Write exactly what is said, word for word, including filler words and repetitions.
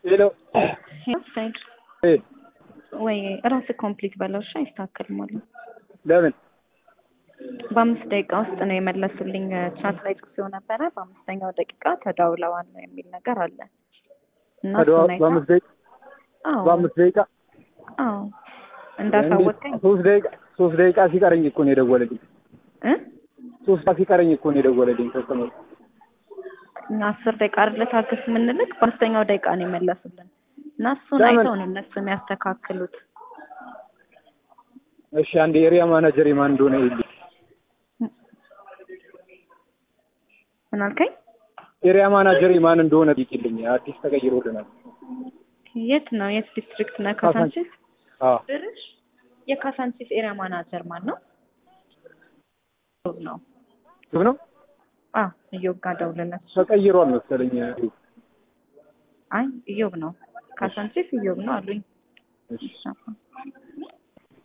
ሄሎ ሳይድ እ ወይ ራስ ኮምፕሊት ባለውሽ አይስተካከል ማለት ለምን በአምስት ደቂቃ ውስጥ ነው የመለሱልኝ። ቻት ላይ ጽፎ ነበረ በአምስተኛው ደቂቃ ተዳውለዋል ነው የሚል ነገር አለ እና በአምስት ደቂቃ አዎ በአምስት ደቂቃ አዎ እንዳሳወቀኝ ሶስት ደቂቃ ሶስት ደቂቃ ሲቀረኝ እኮ ነው የደወለልኝ እ ሶስት ደቂቃ ሲቀረኝ እኮ ነው የደወለልኝ ተሰማኝ እና አስር ደቂቃ አይደለ ታክስ ምንልክ በአምስተኛው ደቂቃ ነው የመለሱልን እና እሱን አይተው ነው እነሱ የሚያስተካክሉት። እሺ አንድ ኤሪያ ማናጀር ማን እንደሆነ ይልኝ ምን አልከኝ? ኤሪያ ማናጀር ማን እንደሆነ ይልኝ አዲስ ተቀይሮልናል። የት ነው የት ዲስትሪክት ነው? ካሳንቺስ አዎ ድርሽ የካሳንቺስ ኤሪያ ማናጀር ማን ነው? ነው ነው አዎ እዮብ ጋር ደውለለት ተቀይሯል መሰለኝ። አይ እዮብ ነው ካሳንቺስ እዮብ ነው አሉኝ። እሺ